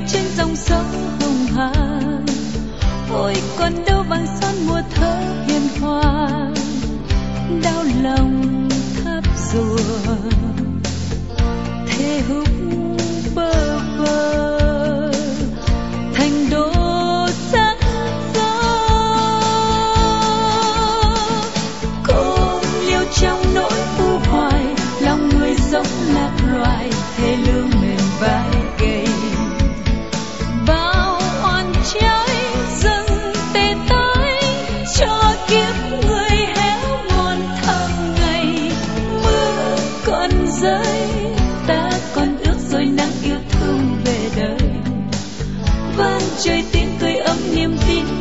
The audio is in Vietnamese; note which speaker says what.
Speaker 1: trên dòng sông hồng hà. Ôi còn đâu bằng son mùa thơ hiền hòa, đau lòng tháp rùa thề húc bơ vơ thành đô sắc gió. Cô liêu trong nỗi u hoài, lòng người sống lạc loài, thê lương mềm vai gầy. Bao oan trái dâng tê tái cho kiếp người héo mòn tháng ngày. Mưa còn rơi, ta còn ước rồi nắng yêu thương về đời. Vang trời tiếng cười ấm niềm tin